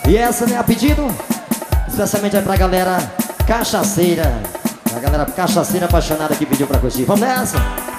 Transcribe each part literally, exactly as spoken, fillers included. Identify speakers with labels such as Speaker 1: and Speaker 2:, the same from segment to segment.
Speaker 1: E essa, né, a pedido especialmente é pra galera cachaceira. A galera cachaceira apaixonada que pediu pra curtir. Vamos nessa!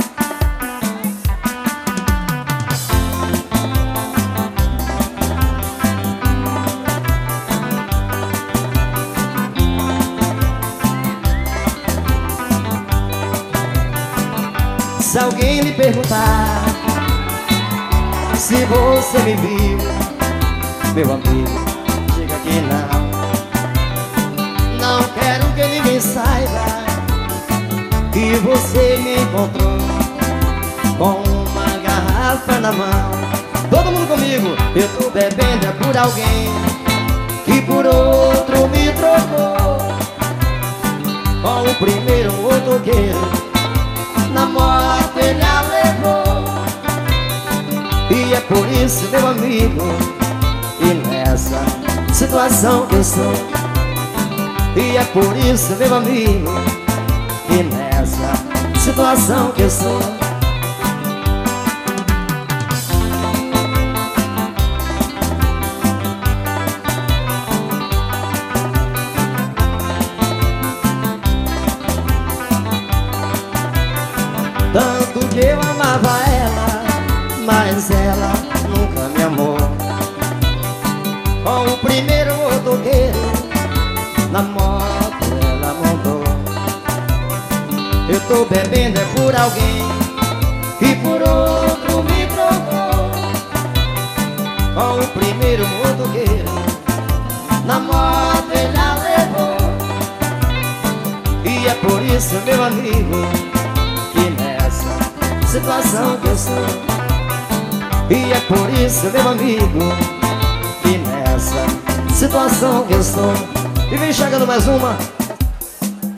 Speaker 1: Se alguém lhe perguntar se você me viu, meu amigo, diga que não. Não quero que ninguém saiba que você me encontrou com uma garrafa na mão. Todo mundo comigo. Eu tô bebendo é por alguém que por outro me trocou, com o primeiro motoqueiro na moto ele a levou. E é por isso, meu amigo, e nessa situação que eu sou. E é por isso, meu amigo, e nessa situação que eu sou. Tanto que eu amava ela, mas ela nunca me amou. Com o primeiro motoqueiro na moto ela montou. Eu tô bebendo é por alguém que por outro me trocou, com o primeiro motoqueiro na moto ele a levou. E é por isso, meu amigo, que nessa situação que eu sou. E é por isso, meu amigo, que nessa situação que eu sou. E vem chegando mais uma.